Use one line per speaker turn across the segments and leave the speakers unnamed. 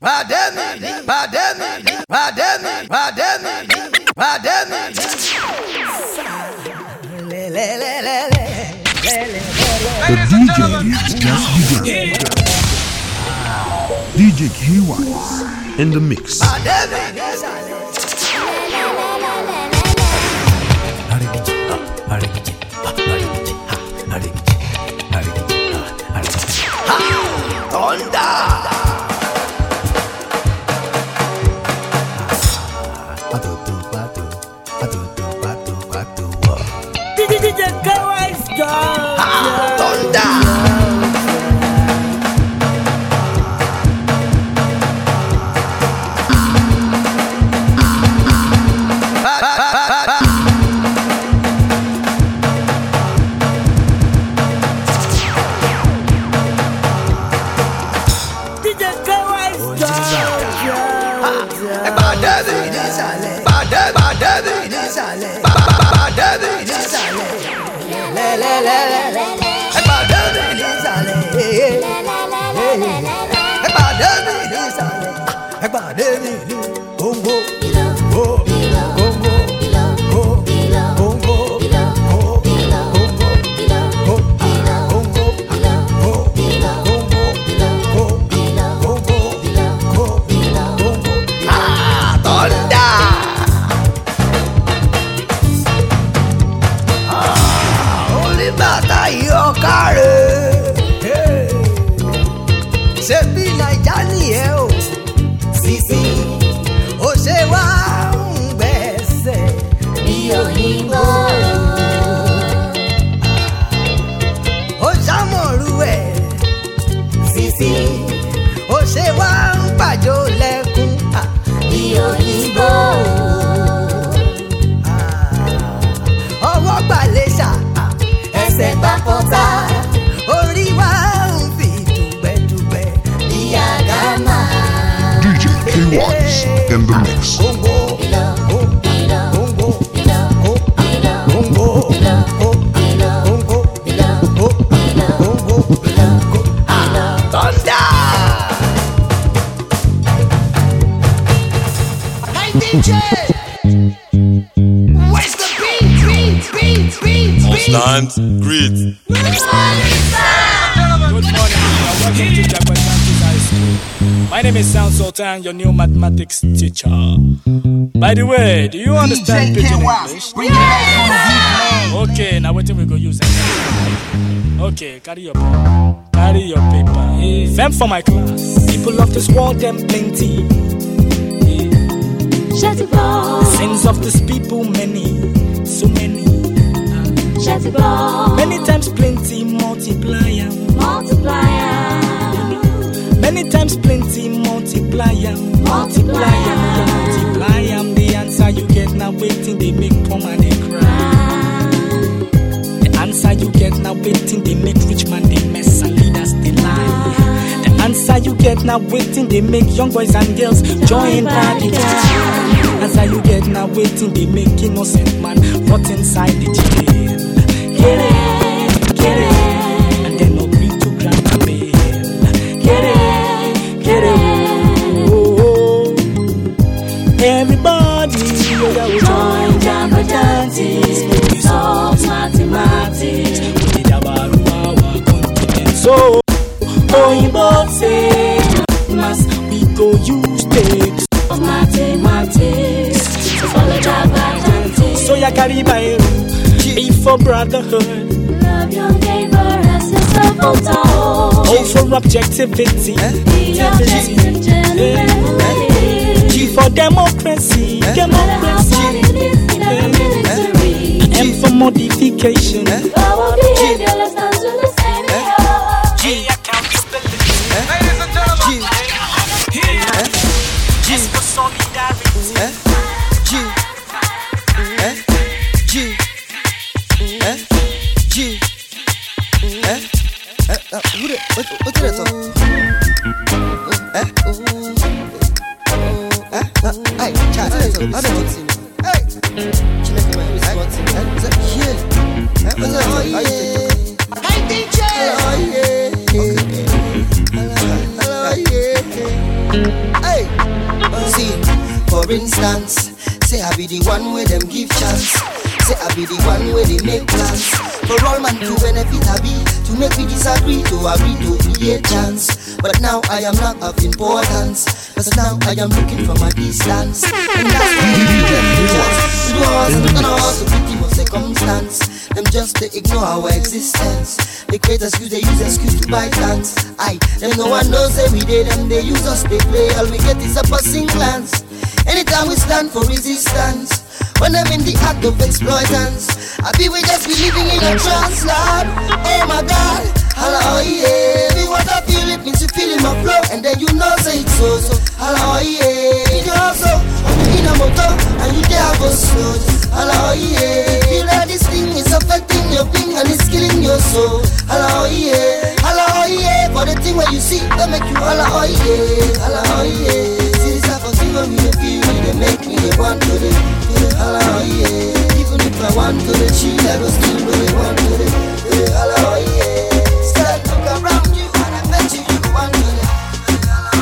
The DJ is just beginning. DJ K-Wise in the mix. In the mix.
Hey DJ, where's the beat?
Stand, greet.
Good morning, welcome to Japan High School. My name is Sound Sultan, your new mathematics teacher. By the way, do you understand pidgin English? Okay, now what we go use it? Okay, carry your paper. Them for my class. People of this world, them plenty. Sins of this people, many, so many. Many times plenty, multiplier. Many times plenty, multiplier. The answer you get now waiting, they make poor man they cry. The answer you get now waiting, they make rich man they mess and leaders they lie. The answer you get now waiting, they make young boys and girls join party. Answer you get now waiting, they make innocent man rot inside the jail. Get it, and then agree to grant a bail. Get it. Everybody, join Jambo Jantis, solve mathematics. We did our continent. So, Oyinbo say, must we go use tapes of mathematics? Follow Jambo Jantis. So ya carry by be for brotherhood. Love your neighbor as yourself. O for objectivity. Be objective, generally. G for democracy. M for modification. Our behavior, let's dance to the same. G, accountability. Ladies and gentlemen. G for solidarity.
What's that song? Hey, chat. Hey,
Hey DJ,
oh yeah. See, for instance, say I be the one where them give chance. Say I be the one where they make plans. For all man to benefit I be, to make me disagree, to agree to create chance. But now I am not of importance, cause now I am looking from a distance. And that's why we get the chance. To do us, and us, to victim of circumstance. Them just they ignore our existence. They create excuse, they use excuse to buy plans. Them no one knows every day, them they use us, they play. All we get is a passing glance. Anytime we stand for resistance, when I'm in the act of exploitance, I be we just be living in a trance, Lord. Oh my God, hello, yeah. Me what I feel, it means you feel in my flow, and then you know say it's so. Hello, yeah. In your house, in a motor, and you there go slow. Hello, yeah. Feel that this thing is affecting your being and it's killing your soul. Hello, yeah. Hello, yeah. For the thing where you see, that make you hello, yeah. Hello, yeah. See this type of thing when we feel, they make me want to the hello, yeah. Even if I want to the chill, I will still really want to the hello, yeah. Start look around you and I bet you want to the hello,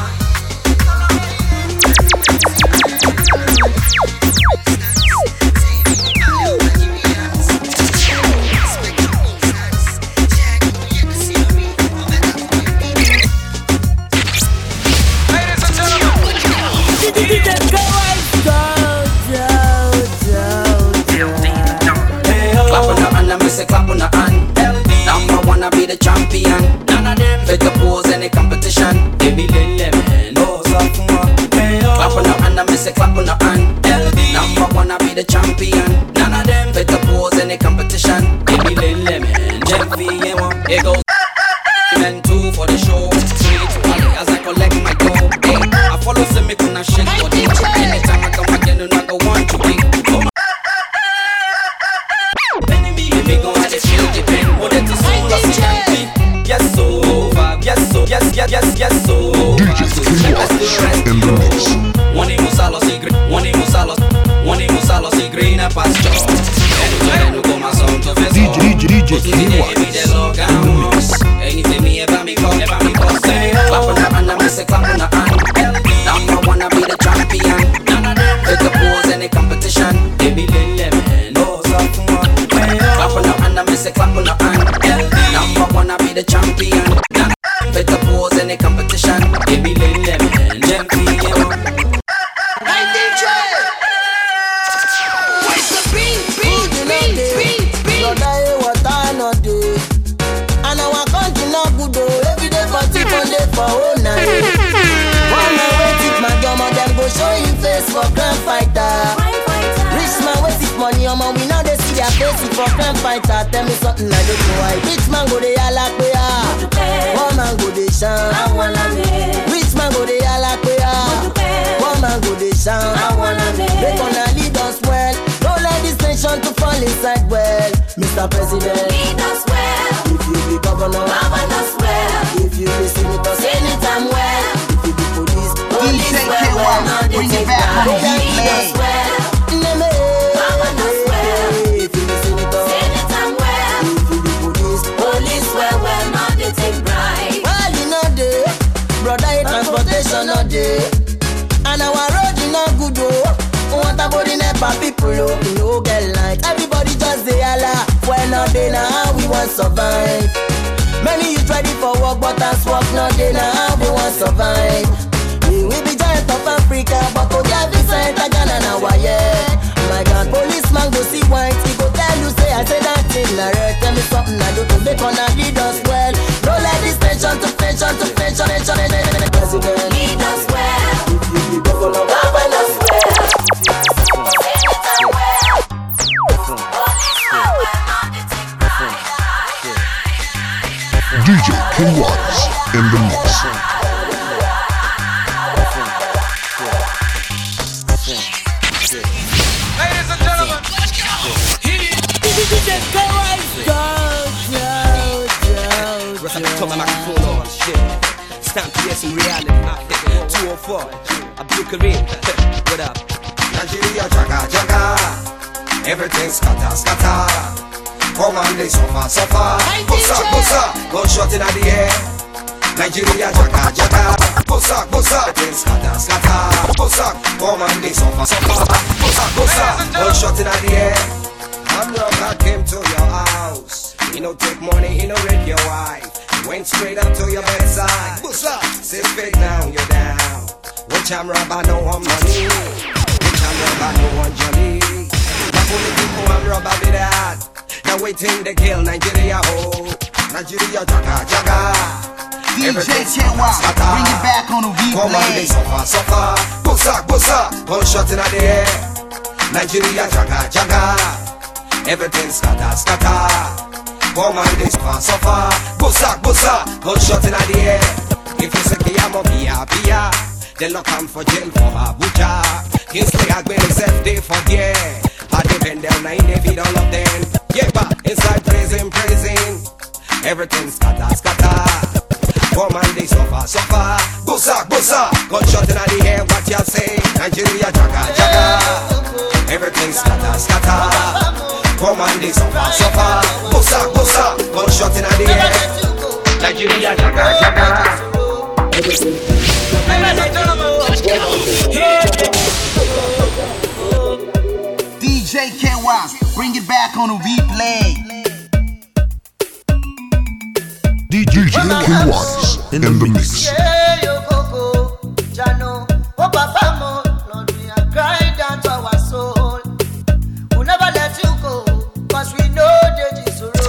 clap on the hand. Number one, I be the champion. None of them fit the pose any competition. Give me the lemon. Clap on the hand, I miss a clap on the hand. Number one, I be the champion. None of them fit the pose any competition. Give me the lemon. It goes and 2 for the show. 3 to Ali as I collect my dough. I follow Semi Kuna shake body. Anytime I come again, I go want to be. Yes, so green a pastor. DJ anything me ever me call, never me call. Say clap on the hand, I miss a clap on the hand. Number one, I be the champion. With the pose any competition. Give me the lemon. Clap on the hand, I miss a clap on the hand. Number one, I be the champion. With the pose any competition. Give me the lemon.
Hey DJ, where's the beat?
Brother, what I know do. And our country not good though. Every day for 2 day for all night. One man wait it, my drummer, them go show him face for crime fighter. Rich man wait it money, man, we now they see their face for crime fighter. Tell me something I don't know why. Rich man go they all like we are. One man go they shine. Rich man go they all like we are. One man go they shine. They gonna lead us well. Don't let this nation to fall inside well. Mr. President,
Lead us well,
if you be governor,
govern us well.
if you be senator,
Anytime well,
if you be police,
police well, now they take back. Lead us well, govern us well.
if you be senator,
Anytime well,
if you be police,
police well, now they take bribe.
well, you know day, brother, transportation no day, and our road is not good oh. What about the NEPA people oh, no get light. Everybody just say Allah, well not day now how we want survive. Many youth ready for work but as work not day now how we want survive. We be giant of Africa but to get Vincent Ghana now yeah. My God, policeman go see white, he go tell you say I say that thing I read. Tell me something I do to make on a lead us well. Don't let this nation to pension. President,
Lead us well,
if you be governor,
govern us well. Anytime well, police well, now they take bribe.
DJ King Watts in the mix.
Ladies and gentlemen,
Turn my microphone on, shit. It's time to hear some reality. 204, Abdul Karim. What up?
Nigeria jaga jaga, everything scatter scatter. Come on, they suffer. Bossa, gunshot in the air. Nigeria jaga jaga, bossa, everything scatter scatter. Bossa, Come on, they suffer, suffer. Bossa, one shot in the air. I'm I came to your house. He no take money, he no rape your wife. He went straight up to your bedside. Bossa, sit straight now, you're down. One time robber, no one money. One time robber, no one Johnny. The only people I'm robber with that. Now waiting to kill Nigeria, oh. Nigeria, jaga, jaga.
DJ K1, bring it back on the replay.
Come on, they suffer, suffer. Bossa, bossa, one shot in the air. Nigeria, jaga, jaga. Everything scatter, scatter. Come on, they suffer, suffer. Bossa, bossa, one shot in the air. If you say Kiyamo, Pia, they lock him for jail for Abuja. Kingsley Agbe himself, they forget. I depend on 9 if he don't love them. Yeah, but inside prison, everything scatter, scatter. Come on, they suffer, suffer. Bossa, bossa, gunshot in the air, what you say? Nigeria, jaga, jaga. Everything scatter, scatter. Come on, they suffer, suffer. Bossa, bossa, gunshot in the air. Nigeria, jaga, jaga.
DJ K1, bring it back on the replay.
DJ K1 in the mix.
We'll never let you go, 'cause we know that it's a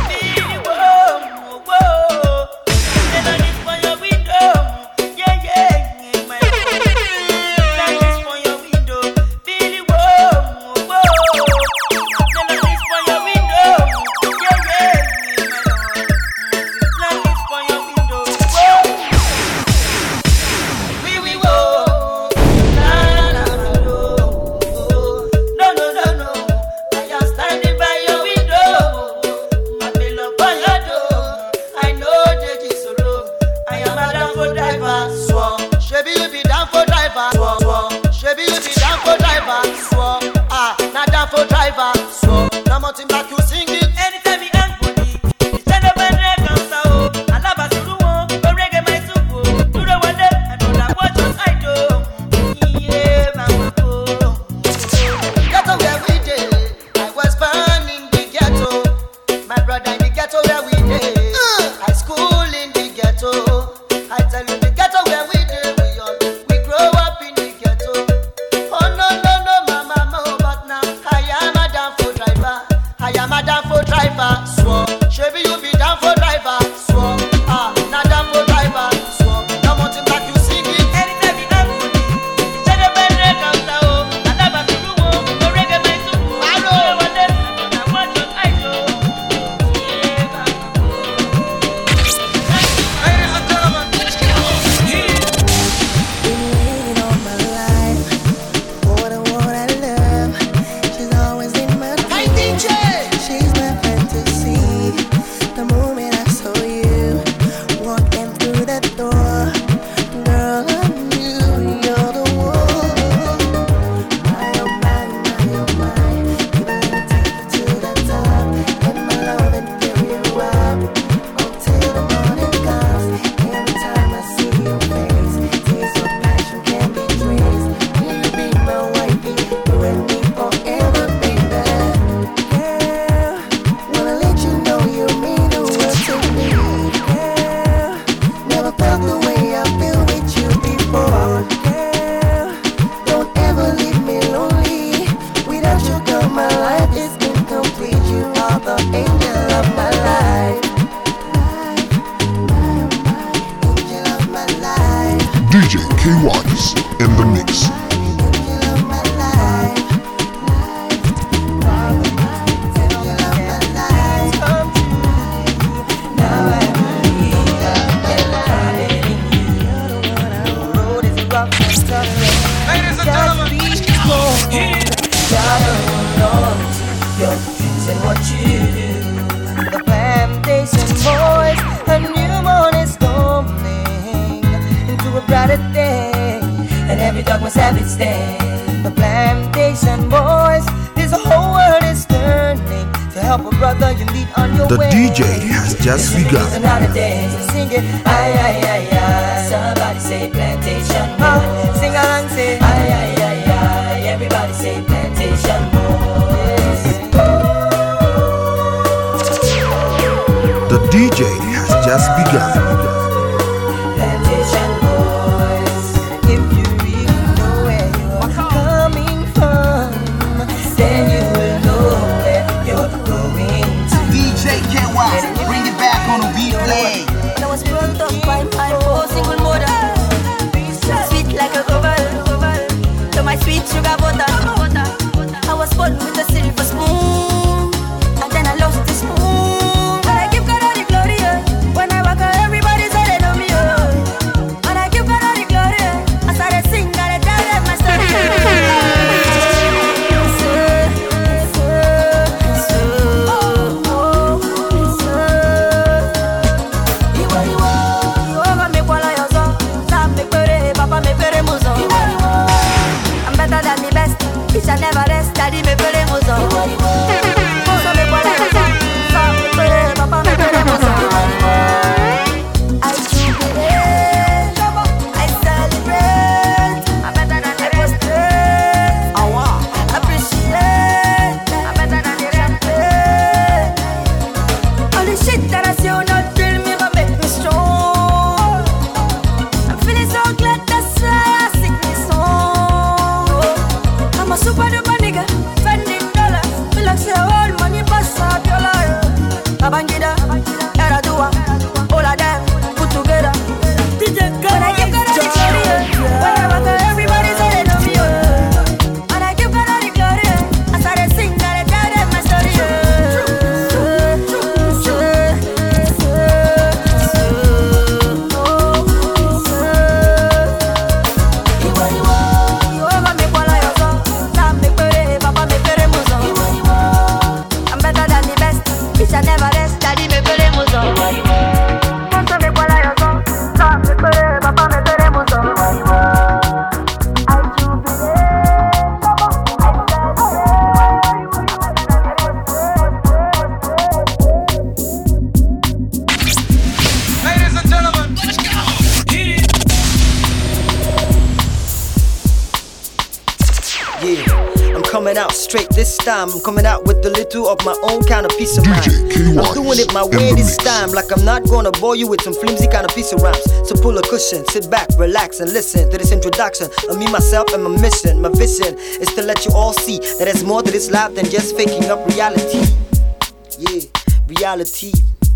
DJ K1's in the mix.
Ladies and gentlemen, your dreams and what you do. The plantation boys, a new morning is coming into a brighter day, and every dog must have its day. The plantation boys, this whole world is turning to help a brother you lead on your
The
way.
DJ has just begun.
Nowadays, sing it, aye aye aye aye. Somebody say plantation boy. Sing along, say aye aye aye. a voter. I was born with a silver spoon, and then I lost the spoon. But I give God all the glory, yeah. When I walk out, everybody say they know me, yeah. And I give God all the glory, yeah. I started sing, and I tell them my story. I'm better than the best, bitch I never rest, daddy me pere mozo. So me kwa la yosa, sa me pere, papa me pere mozo. I jubilate, I celebrate, I'm better than the rest. Appreciate, I'm better than the rest. All the shit that I see will not kill me but make me strong. I'm feeling so glad that's why I sing this song. I'm a super duper nigga, spending dollars. Feel like say all money pass up your life. Babangida, Eradua, all of them put together. DJ when I give God all the glory, when I walk out, everybody say they know me. And I give God all the glory, I started sing and I tell them my story. I'm better than the best, bitch I never rest, daddy me pere mozo. Ponto me kwa la yoso, sa me pere, papa me pere mozo. I jubilate,
Ladies and gentlemen, let's go.
Yeah, I'm coming out straight this time. I'm coming out with a little of my own kind of peace of mind.
DJ
I'm doing it my
in
way
the
this
mix.
time. Like I'm not gonna bore you with some flimsy kind of piece of rhymes. So pull a cushion, sit back, relax, and listen to this introduction of me, myself, and my mission. My vision is to let you all see that there's more to this life than just faking up reality. Yeah, reality.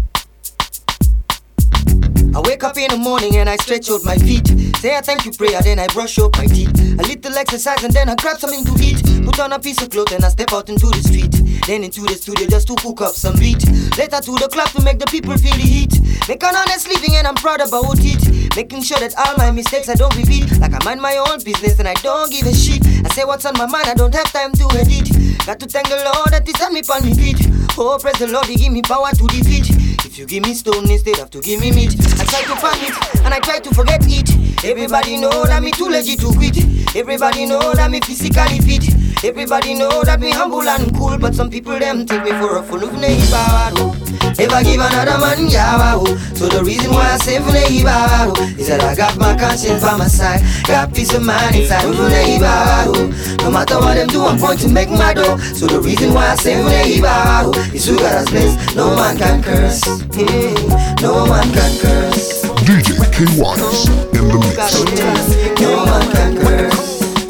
I wake up in the morning and I stretch out my feet. Say I thank you prayer, then I brush up my teeth. A little exercise and then I grab something to eat. Put on a piece of cloth and I step out into the street. Then into the studio just to cook up some beat. Later to the club to make the people feel the heat. Make an honest living and I'm proud about it. Making sure that all my mistakes I don't repeat. Like I mind my own business and I don't give a shit. I say what's on my mind, I don't have time to edit. Got to thank the Lord that He set me on my feet. Oh, praise the Lord, He give me power to defeat. If you give me stone instead of to give me meat, I try to find it and I try to forget it. Everybody know that me too legit to quit. Everybody know that me physically fit. Everybody know that me humble and cool. But some people them take me for a fool of neighbor. Never give another man yawa. So the reason why I say for neighbor is that I got my conscience by my side. Got peace of mind inside of neighbor. No matter what them do, I'm going to make my dough. So the reason why I say for neighbor is who got us blessed. No man can curse. No man can curse.
DJ K-Wise in the mix.
No man can curse.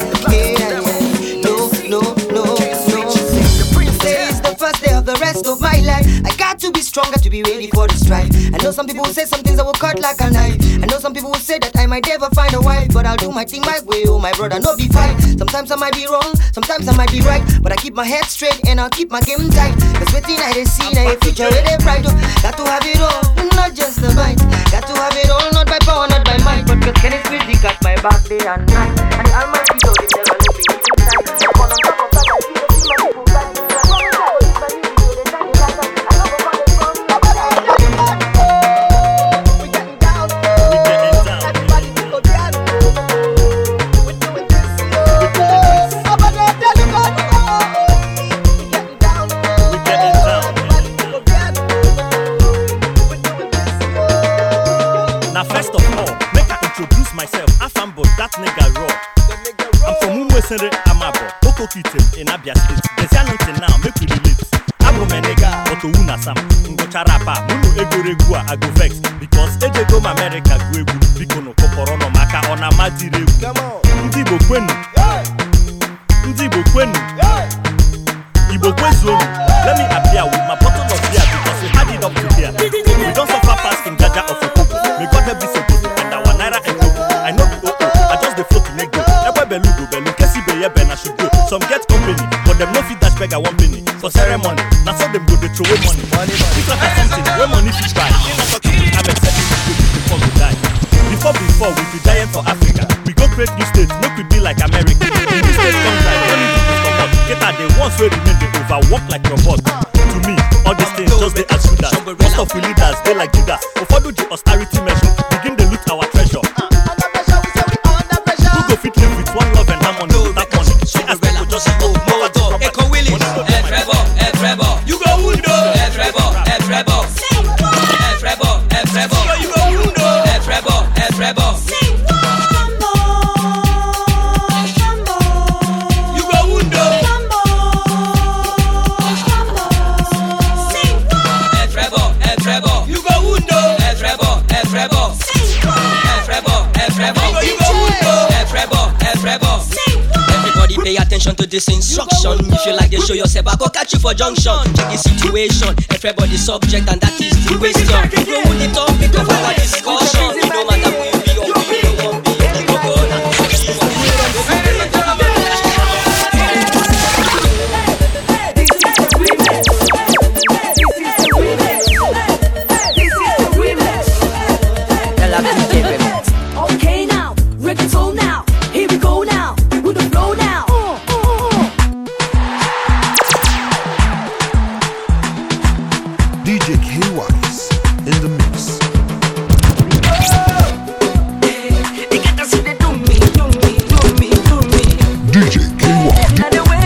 Today is the first day of the rest of my life. I got to be stronger to be ready for the strife. I know some people will say some things that will cut like a knife. I know some people will say that I might never find a wife, but I'll do my thing my way, oh my brother, no be fight. Sometimes I might be wrong, sometimes I might be right, but I keep my head straight and I'll keep my game tight. Cause waiting I they see, now a future where they bright. Got to have it all, not just the bite. Got to have it all, not by power, not by might, but cause Kenneth Willie got my back day and night. And the Almighty God, He never leave me inside. But on top of that, I see the people got me.
Now first of all, make I introduce myself. Afambo, that nigga raw. I'm from Umwesere Amabo, Okokitim in Abia State. There's nothing now, make we relate. Abo menega, Oto Unasam, Ngocharapa, Munu Egoregua, I go vex. Because Eje go America Gwegu, Bikono Koporono Maka on a Madire. Come on. Ndibo Kwenu. Ndibo Kwenu. Ibo Kwezu. Let me appear with my bottle of beer because we had it up to here. We don't suffer past in Jaja of Okoko. May God help me so good. And our Naira and Coco. I know the OO. I just the float to make go. Ebe Belu go Belu. Kesi be yeah, Ben, I should go. Some get company, but them no fit dash beg at 1 penny. For ceremony, now so them go they throw away money. It's like something where money fit buy. Ain't not talking with Ahmed said before we die. Before we be giant for Africa. We go create new states, make we be like America. In this state comes like only people come out. Get out the ones where remain they overwork like robots. To me, all these things just they as good as. Most of we leaders they like Judas. Before do the austerity measure, begin to loot our treasure. Who go fit live with one love and harmony? That money, she has people just go more.
Echo Willis, Trevor, you go window, Trevor, you go window, Trevor. Everybody pay attention to this instruction. If you like, they show yourself. I go catch you for junction. Check the situation. Everybody subject, and that is the question. Go with the topic of our discussion. It don't matter who you be or who you don't want to be. You go now.
Okay now, reggaeton now. Here we go now, with the flow now.
DJ K-Wise in the mix. DJ K-Wise.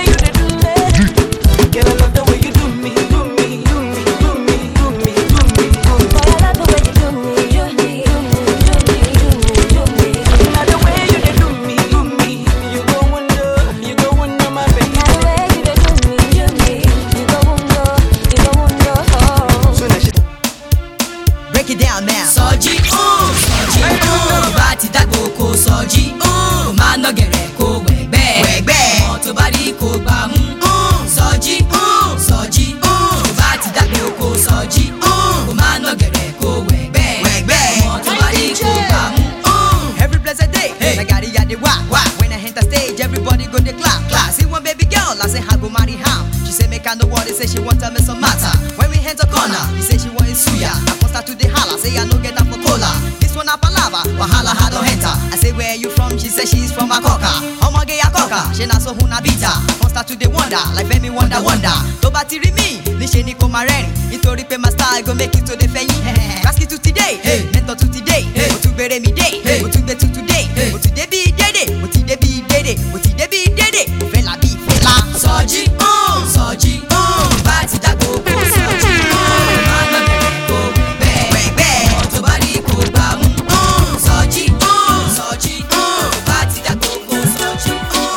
Break it down now. Soji, bati dagboko soji, ma no gere ko wegbe, to bari ko gbamu. Soji, bati dagboko soji, ma no gere ko wegbe, to bari ko gbamu. Every blessed day, I got it at the wah. When I enter stage, everybody go the clap. See one baby girl, I say I go marry her. She say make I know what they say she want tell me some matter. When we enter corner, he say she want suya. I first start to the holla, say I no get up for cola. This one a palava, wahala had don't enter. I say where you from? She say she's from Akoka. Omoge Akoka, she na so huna bita. I first start to the wonder, like Femi wonder. To batiri me, ni she ni komareni. Itori pe my style go make it to the feyi. Ask it to today, mentor to today. Otu bere mi day, otu be to today. Otu de bi dede, otu de bi dede, otu de bi dede. Fela bi fela. Soji, bati da go go soji. Mama bere go wegbe, to bari ko gbamu. Soji, bati da go go soji.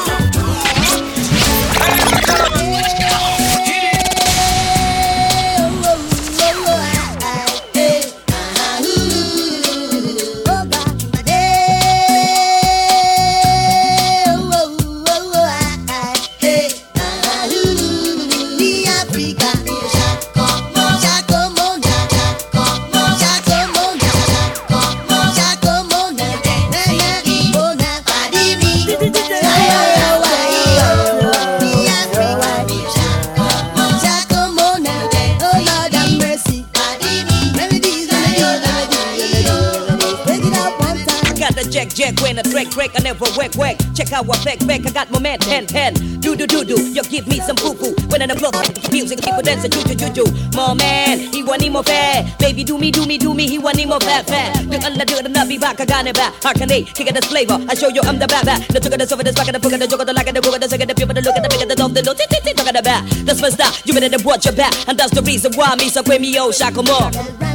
Jack, when I break, I never whack. Check out what back, I got my man, 10. Do, you give me some poo-poo. When I'm close, music, people dancing, juju. My man, he want him more fair. Baby, do me, he want him more fat. Do the nubby back, I got it back. How can they kick this flavor? I show you I'm the bad. The took of the over this back of the book of the joke of the like of the book of the second, the people look at the big of the dog, the low, talk of the back. That's first stop, you better watch your back. And that's the reason why me so quit me, oh, shackle more.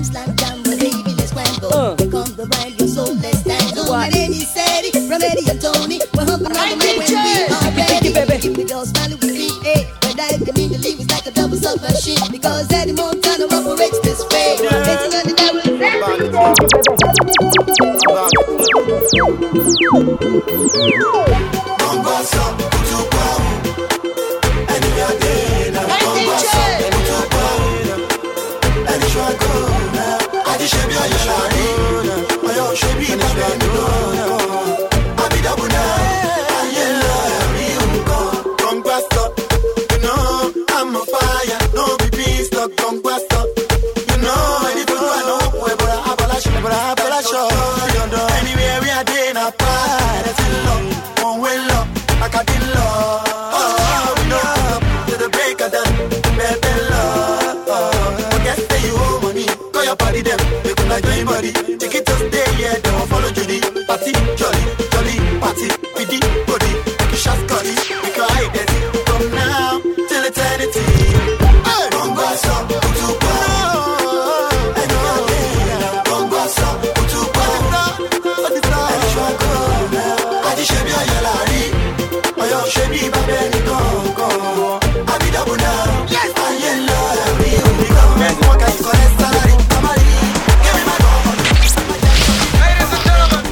Here comes the brand new soul, let's stand on. My name is Sadie, Remedy and Tony. We're humping on the man when we are ready. Keep the girls smiling with me, eh. When I can mean the leave is like a double sub machine. Because Eddie Montana operates this way. It's an undeniable
wide as in love, one way love, like I did love. We know to the break of dawn, baby love. Forget say you owe money, call your party them, they could not join body. Take it to stay, yeah, don't follow Judy. Party, jolly, jolly, party, PD, body, make you shots curry, make your identity from now till eternity. Bongo song, utupa. Bongo song, utupa. Adi shebi ayalari, oyo shebi babeni gongo. Abi double now, yes, ayelo every week. Mwaka ikone salary, kamari, give me my gongo. Ladies and gentlemen,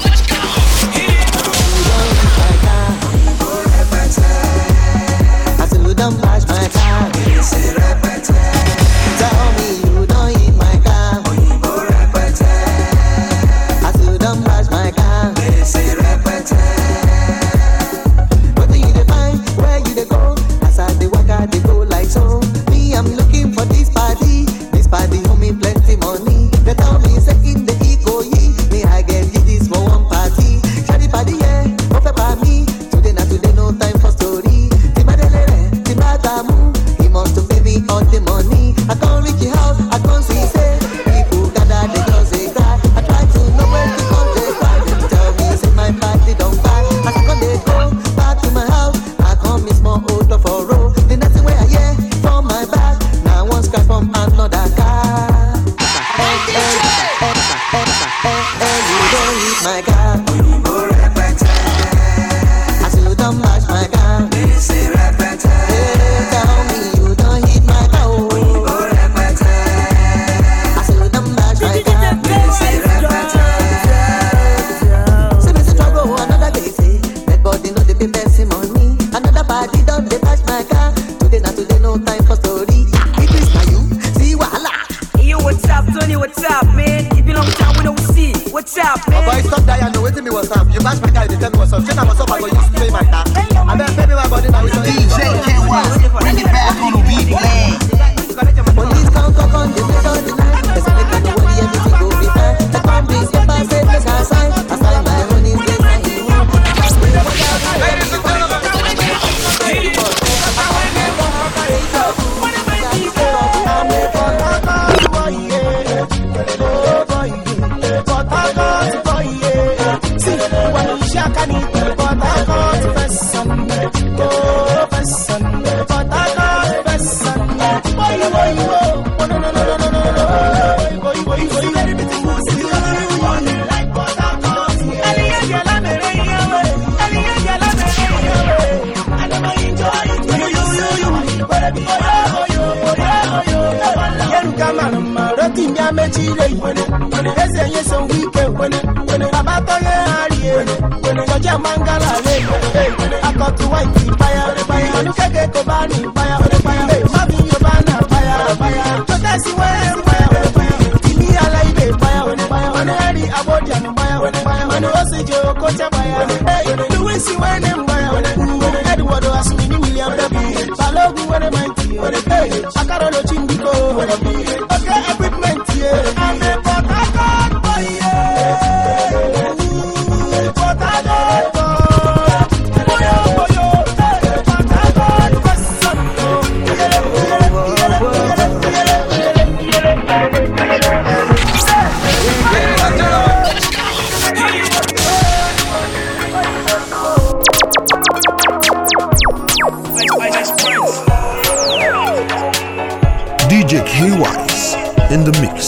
I said you don't bash my car. Tell me you don't hit my car. I said you don't bash my car. What do you define? Where you dey go? As I dey walk, I dey go like so. Me, I'm looking for this party. This party owe me plenty money. They tell me say in the ego ye. Me, I get this for one party. Shady party, yeah. Open by me. Today, not today, no time for story. Timadelele, Timatamu. He must to pay me all the money. I can't reach your house. I can't see say people gather, they just they cry. I try to know where to come, they cry. Tell me say my party don't back. I can't they go back to my house. I can't miss more odor for road. The next thing where I hear from my back. Now one scratch from another car. You don't hit my car. I say you don't match my car. Tell me you don't hit my car. I say you don't match my car. Say me say trouble another day say that body no dey pay person money. Another party don't dey touch my car. Today not today no time for story. It is na you see wahala.
Yo, what's up, Tony? What's up, man? It been a long time we don't see. What's up, man?
Oh boy, stop that, I know waiting me what's up. You bash my car, you tell me what's up. Shit, I was up, I go use to pay my car. I better pay me my body now.
DJ K1, bring it back on the replay.
Police come on the place on the night. They say make nobody everything go be fine. The company's the pass it, make I sign. I sign my own in place and he won't.
Ladies and gentlemen,
DJ K-Wise in the mix.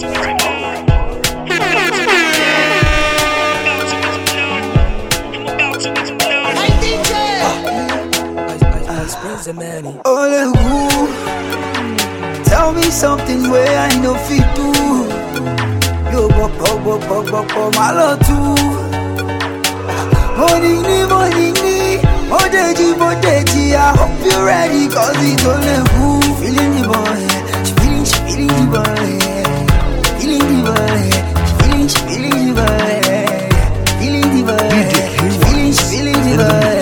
Ole who tell me something where I know fit do. Yo bok my love too. Morning, Modeji, I hope you're ready, cause it's only who feeling the boy, she feeling the boy, feeling the boy, she feeling the boy, feeling the boy, she feeling the boy,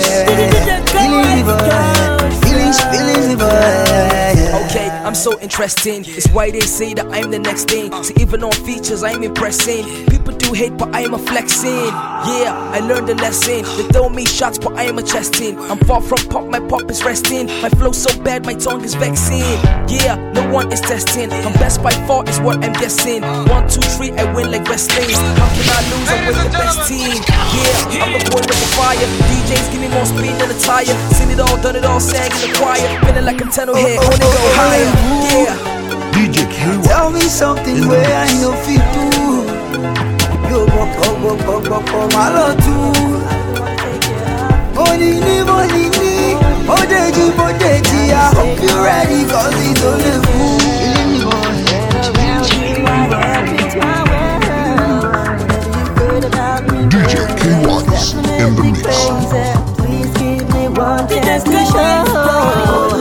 feeling the boy.
Okay, I'm so interesting. It's why they say that I'm the next thing. See, even on features, I'm impressing. People do hate, but I am a flexing. Yeah, I learned a lesson. They throw me shots, but I am a chesting. I'm far from pop, my pop is resting. My flow so bad, my tongue is vexing. Yeah, no one is testing. I'm best by far, is what I'm guessing. 1, 2, 3, I win like wrestling. How can I lose? I'm with the best team. Yeah, I'm the boy with the fire. DJs give me more speed than a tire. Seen it all, done it all, sang in the choir. Feeling like I'm 10 or hit, wanna go higher. Yeah.
DJ K1.
Tell me something where I know fit to. Yo, go, my lord too. Bonini, Bodeji, I hope you're ready, cause it's only
DJ K1's in the mix.
Please give me one chance to show.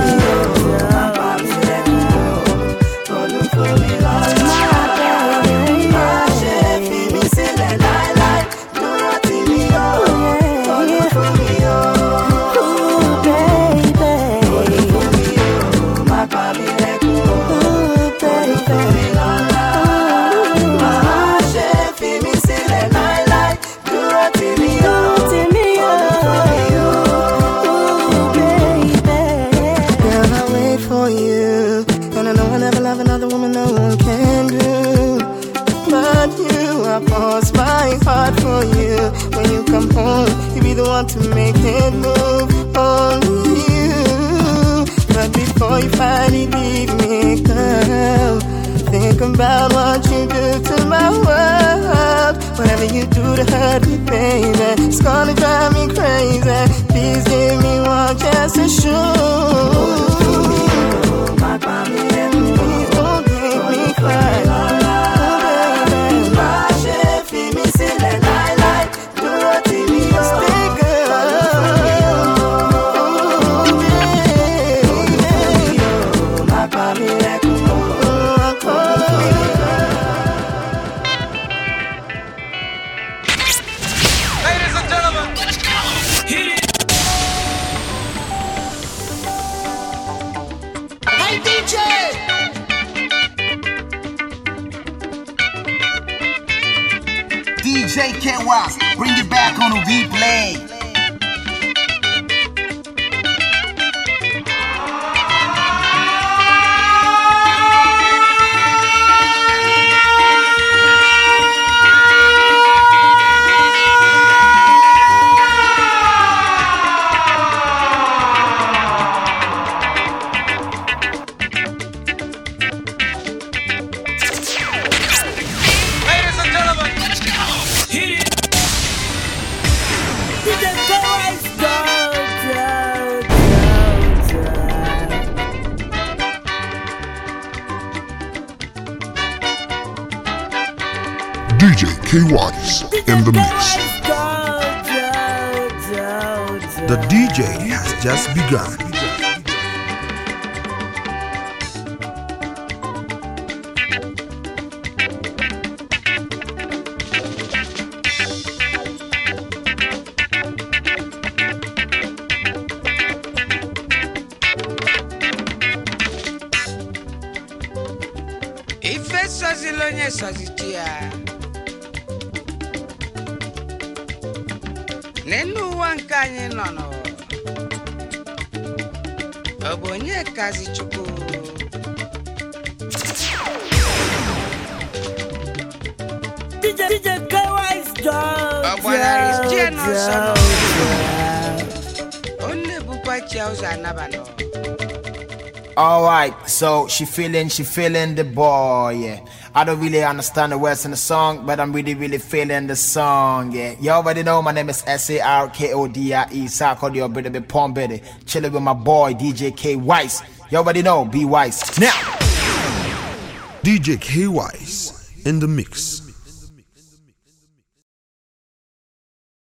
For you, when you come home, you be the one to make it move. Only you. But before you finally leave me, girl, think about what you do to my world. Whatever you do to hurt me, baby, it's gonna drive me crazy. Please give me one chance to show. Please don't make me cry.
DJ K-Wise, bring it back on a replay.
DJ K-Wise in the mix. The DJ has just begun.
Ife Swazilonye Swazitia Nenu wankanye nono Obonye kazi chuku
DJ K-Wise job.
Obwana ristia no sono Onne bupachi auza nabano.
Alright, so she feeling the boy, yeah. I don't really understand the words in the song, but I'm really feeling the song, yeah. You already know my name is SARKODIE, Sarko the Obede Be Pombede. Chilling with my boy DJ K-Wise. You already know, be wise. Now!
DJ K-Wise in the mix.